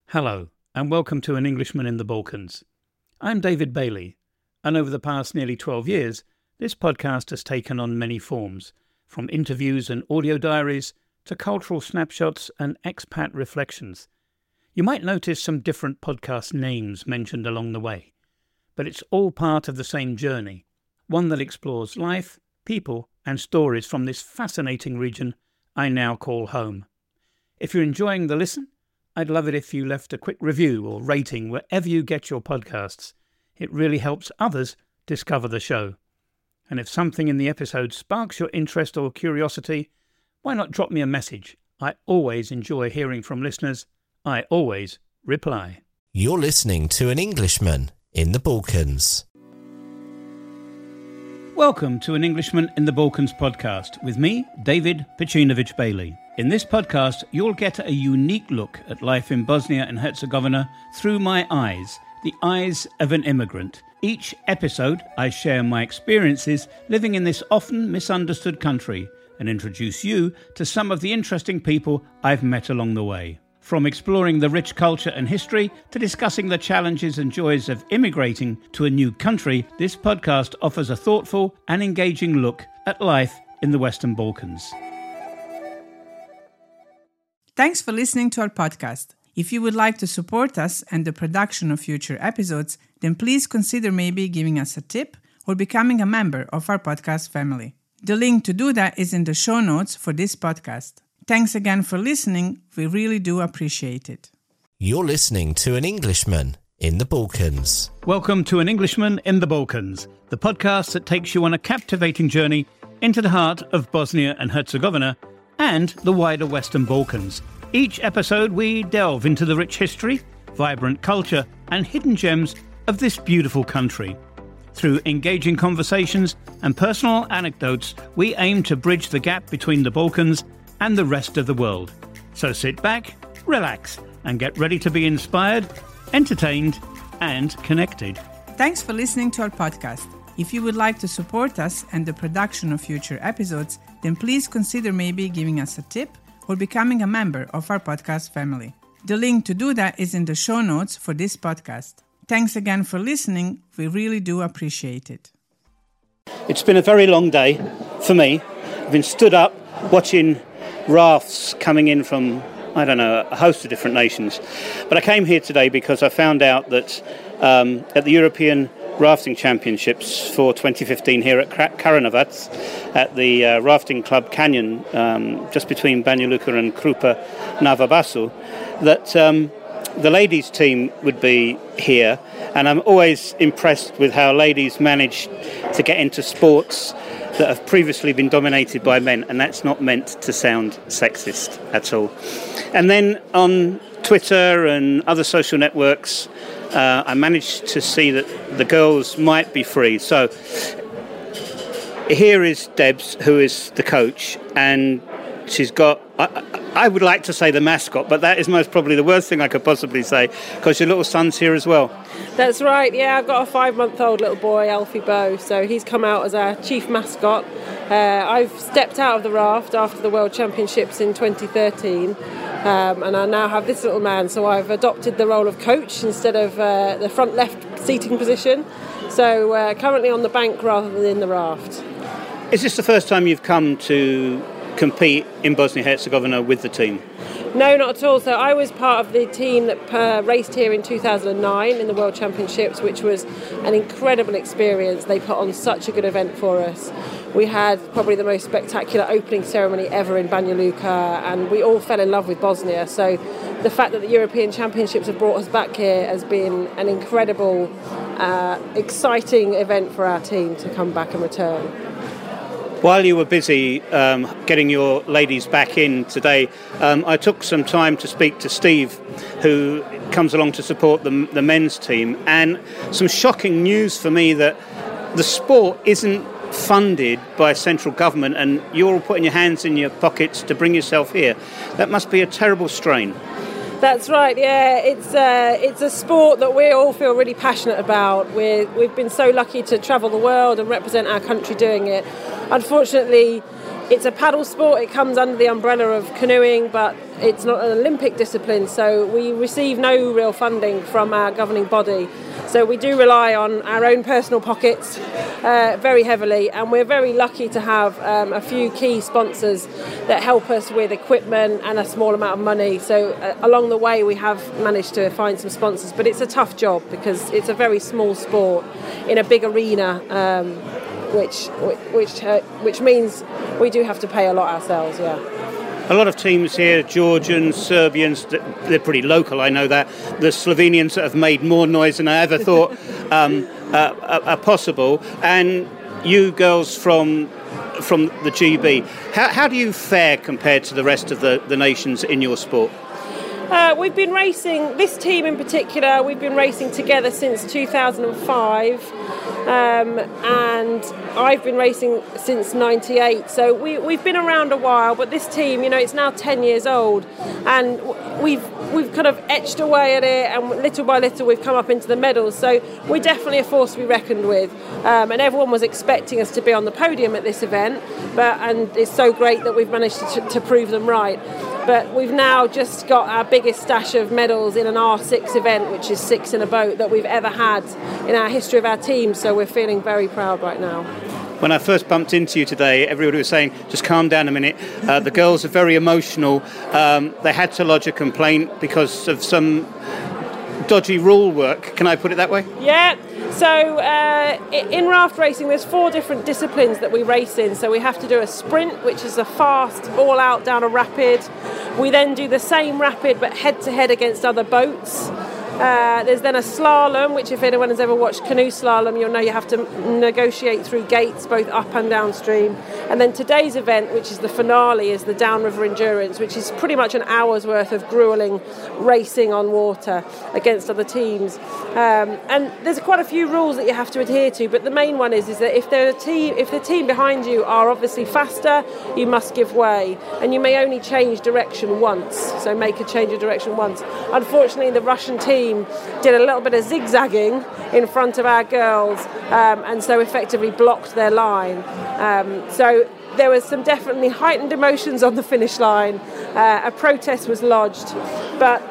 Hello, and welcome to An Englishman in the Balkans. I'm David Bailey, and over the past nearly 12 years, this podcast has taken on many forms, from interviews and audio diaries to cultural snapshots and expat reflections. You might notice some different podcast names mentioned along the way, but it's all part of the same journey, one that explores life, people, and stories from this fascinating region I now call home. If you're enjoying the listen, I'd love it if you left a quick review or rating wherever you get your podcasts. It really helps others discover the show. And if something in the episode sparks your interest or curiosity, why not drop me a message? I always enjoy hearing from listeners. I always reply. You're listening to An Englishman in the Balkans. Welcome to An Englishman in the Balkans podcast with me, David Pecinovich Bailey. In this podcast, you'll get a unique look at life in Bosnia and Herzegovina through my eyes, the eyes of an immigrant. Each episode, I share my experiences living in this often misunderstood country and introduce you to some of the interesting people I've met along the way. From exploring the rich culture and history to discussing the challenges and joys of immigrating to a new country, this podcast offers a thoughtful and engaging look at life in the Western Balkans. Thanks for listening to our podcast. If you would like to support us and the production of future episodes, then please consider maybe giving us a tip or becoming a member of our podcast family. The link to do that is in the show notes for this podcast. Thanks again for listening. We really do appreciate it. You're listening to An Englishman in the Balkans. Welcome to An Englishman in the Balkans, the podcast that takes you on a captivating journey into the heart of Bosnia and Herzegovina and the wider Western Balkans. Each episode we delve into the rich history, vibrant culture and hidden gems of this beautiful country. Through engaging conversations and personal anecdotes, we aim to bridge the gap between the Balkans and the rest of the world. So sit back, relax, and get ready to be inspired, entertained, and connected. Thanks for listening to our podcast. If you would like to support us and the production of future episodes, then please consider maybe giving us a tip or becoming a member of our podcast family. The link to do that is in the show notes for this podcast. Thanks again for listening. We really do appreciate it. It's been a very long day for me. I've been stood up watching rafts coming in from, a host of different nations. But I came here today because I found out that at the European Rafting Championships for 2015 here at Karanovac, at the Rafting Club Canyon, just between Banja Luka and Krupa Nova Basu, that the ladies' team would be here. And I'm always impressed with how ladies manage to get into sports that have previously been dominated by men, and that's not meant to sound sexist at all. And then on Twitter and other social networks, I managed to see that the girls might be free. So here is Debs, who is the coach, and she's got, I would like to say the mascot, but that is most probably the worst thing I could possibly say, because your little son's here as well. That's right, yeah, I've got a 5-month-old little boy, Alfie Bow, so he's come out as our chief mascot. I've stepped out of the raft after the World Championships in 2013, and I now have this little man, so I've adopted the role of coach instead of the front left seating position, so currently on the bank rather than in the raft. Is this the first time you've come to compete in Bosnia-Herzegovina with the team? No, not at all. So I was part of the team that raced here in 2009 in the World Championships, which was an incredible experience. They put on such a good event for us. We had probably the most spectacular opening ceremony ever in Banja Luka, and we all fell in love with Bosnia. So the fact that the European Championships have brought us back here has been an incredible, exciting event for our team to come back and return. While you were busy getting your ladies back in today, I took some time to speak to Steve, who comes along to support the men's team, and some shocking news for me that the sport isn't funded by central government and you're all putting your hands in your pockets to bring yourself here. That must be a terrible strain. That's right, yeah. It's a sport that we all feel really passionate about. We've been so lucky to travel the world and represent our country doing it. Unfortunately, it's a paddle sport. It comes under the umbrella of canoeing, but it's not an Olympic discipline, so we receive no real funding from our governing body. So we do rely on our own personal pockets very heavily, and we're very lucky to have a few key sponsors that help us with equipment and a small amount of money. So along the way we have managed to find some sponsors, but it's a tough job because it's a very small sport in a big arena, which means we do have to pay a lot ourselves, yeah. A lot of teams here, Georgians, Serbians, they're pretty local, I know that. The Slovenians that have made more noise than I ever thought are possible. And you girls from the GB, how do you fare compared to the rest of the nations in your sport? We've been racing, this team in particular, we've been racing together since 2005, and I've been racing since 98, so we've been around a while, but this team, it's now 10 years old, and we've kind of etched away at it, and little by little we've come up into the medals, so we're definitely a force to be reckoned with, and everyone was expecting us to be on the podium at this event, and it's so great that we've managed to prove them right. But we've now just got our biggest stash of medals in an R6 event, which is 6 in a boat, that we've ever had in our history of our team. So we're feeling very proud right now. When I first bumped into you today, everybody was saying, just calm down a minute. The girls are very emotional. They had to lodge a complaint because of some dodgy rule work. Can I put it that way? Yeah. So in raft racing, there's 4 different disciplines that we race in. So we have to do a sprint, which is a fast, all out down a rapid. We then do the same rapid, but head-to-head against other boats. There's then a slalom, which if anyone has ever watched canoe slalom, you'll know you have to negotiate through gates, both up and downstream. And then today's event, which is the finale, is the downriver endurance, which is pretty much an hour's worth of gruelling racing on water against other teams. And there's quite a few rules that you have to adhere to, but the main one is that if the team behind you are obviously faster, you must give way, and you may only change direction once, so make a change of direction once. Unfortunately, the Russian team did a little bit of zigzagging in front of our girls, and so effectively blocked their line. So there was some definitely heightened emotions on the finish line. A protest was lodged, but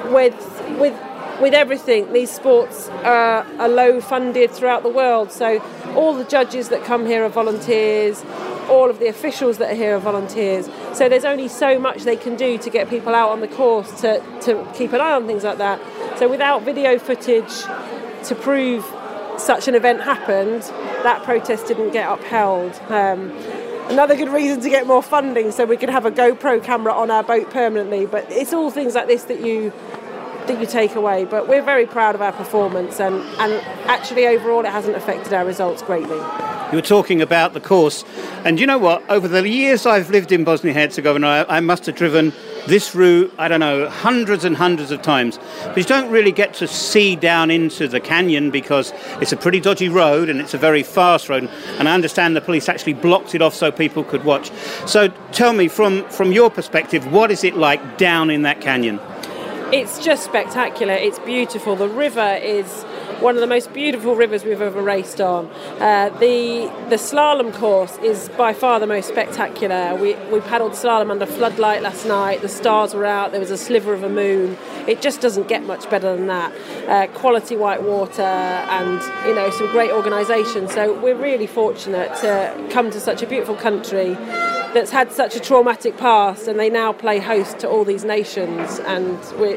with everything, these sports are low funded throughout the world, so all the judges that come here are volunteers, all of the officials that are here are volunteers, so there's only so much they can do to get people out on the course to keep an eye on things like that. So without video footage to prove such an event happened, that protest didn't get upheld. Another good reason to get more funding so we could have a GoPro camera on our boat permanently, but it's all things like this that you take away. But we're very proud of our performance, and actually overall it hasn't affected our results greatly. You were talking about the course, and you know what? Over the years I've lived in Bosnia-Herzegovina, I must have driven this route, I don't know, hundreds and hundreds of times. But you don't really get to see down into the canyon because it's a pretty dodgy road and it's a very fast road. And I understand the police actually blocked it off so people could watch. So tell me, from your perspective, what is it like down in that canyon? It's just spectacular. It's beautiful. The river is one of the most beautiful rivers we've ever raced on. The slalom course is by far the most spectacular. We paddled slalom under floodlight last night. The stars were out. There was a sliver of a moon. It just doesn't get much better than that. Quality white water and some great organisation. So we're really fortunate to come to such a beautiful country that's had such a traumatic past, and they now play host to all these nations, and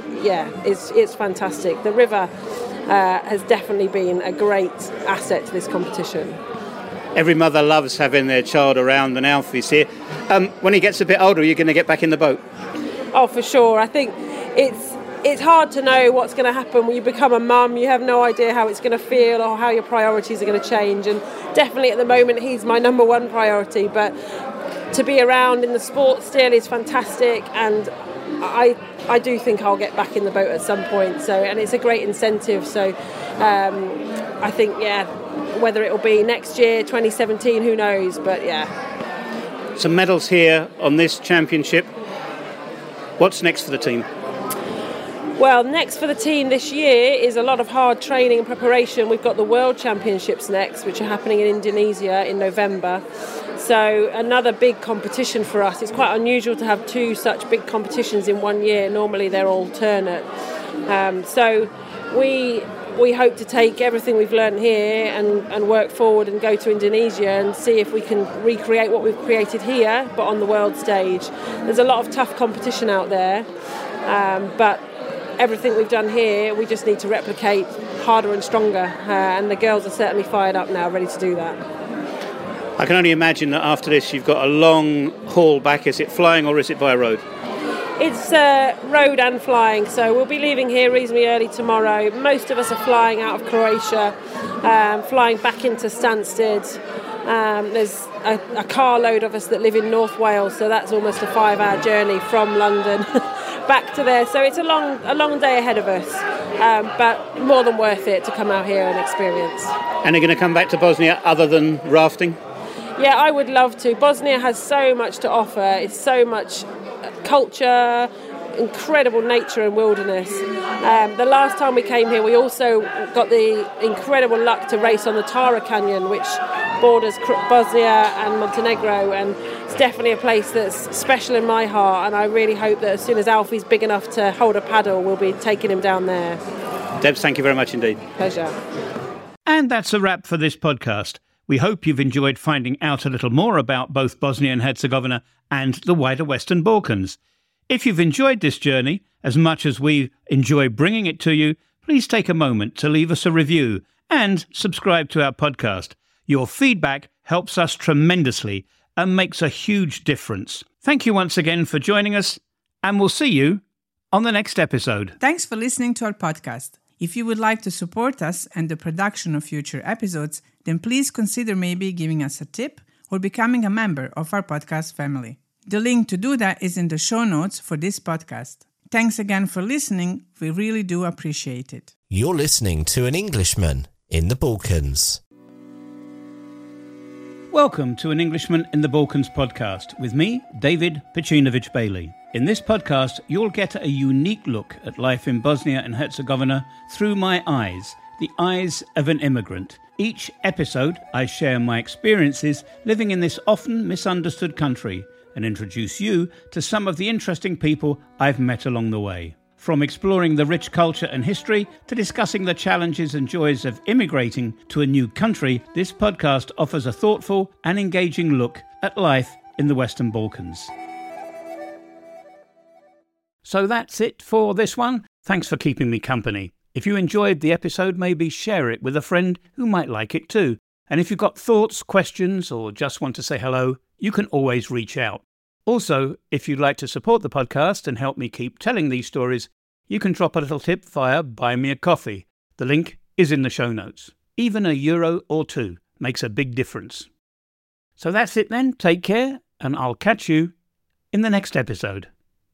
it's fantastic. The river has definitely been a great asset to this competition. Every mother loves having their child around, and Alfie's here. When he gets a bit older, are you going to get back in the boat? Oh, for sure. I think it's hard to know what's going to happen when you become a mum. You have no idea how it's going to feel or how your priorities are going to change, and definitely at the moment he's my number one priority, but to be around in the sport still is fantastic, and I do think I'll get back in the boat at some point. So, and it's a great incentive. So, I think whether it will be next year, 2017, who knows? But some medals here on this championship. What's next for the team? Well, next for the team this year is a lot of hard training and preparation. We've got the World Championships next, which are happening in Indonesia in November. So another big competition for us. It's quite unusual to have two such big competitions in one year. Normally they're alternate. So we hope to take everything we've learned here and work forward and go to Indonesia and see if we can recreate what we've created here, but on the world stage. There's a lot of tough competition out there, but everything we've done here, we just need to replicate harder and stronger, and the girls are certainly fired up now, ready to do that. I can only imagine that after this you've got a long haul back. Is it flying or is it by road? It's road and flying, so we'll be leaving here reasonably early tomorrow. Most of us are flying out of Croatia, flying back into Stansted. There's a carload of us that live in North Wales, so that's almost a 5-hour journey from London back to there. So it's a long day ahead of us, but more than worth it to come out here and experience. And are you going to come back to Bosnia other than rafting? Yeah, I would love to. Bosnia has so much to offer. It's so much culture, incredible nature and wilderness. The last time we came here, we also got the incredible luck to race on the Tara Canyon, which borders Bosnia and Montenegro, and it's definitely a place that's special in my heart, and I really hope that as soon as Alfie's big enough to hold a paddle, we'll be taking him down there. Debs, thank you very much indeed. Pleasure. And that's a wrap for this podcast. We hope you've enjoyed finding out a little more about both Bosnia and Herzegovina and the wider Western Balkans. If you've enjoyed this journey as much as we enjoy bringing it to you, please take a moment to leave us a review and subscribe to our podcast. Your feedback helps us tremendously and makes a huge difference. Thank you once again for joining us, and we'll see you on the next episode. Thanks for listening to our podcast. If you would like to support us and the production of future episodes, then please consider maybe giving us a tip or becoming a member of our podcast family. The link to do that is in the show notes for this podcast. Thanks again for listening. We really do appreciate it. You're listening to An Englishman in the Balkans. Welcome to An Englishman in the Balkans podcast with me, David Pacinovic Bailey. In this podcast, you'll get a unique look at life in Bosnia and Herzegovina through my eyes, the eyes of an immigrant. Each episode, I share my experiences living in this often misunderstood country and introduce you to some of the interesting people I've met along the way. From exploring the rich culture and history to discussing the challenges and joys of immigrating to a new country, this podcast offers a thoughtful and engaging look at life in the Western Balkans. So that's it for this one. Thanks for keeping me company. If you enjoyed the episode, maybe share it with a friend who might like it too. And if you've got thoughts, questions, or just want to say hello, you can always reach out. Also, if you'd like to support the podcast and help me keep telling these stories, you can drop a little tip via Buy Me a Coffee. The link is in the show notes. Even €1 or €2 makes a big difference. So that's it then. Take care, and I'll catch you in the next episode.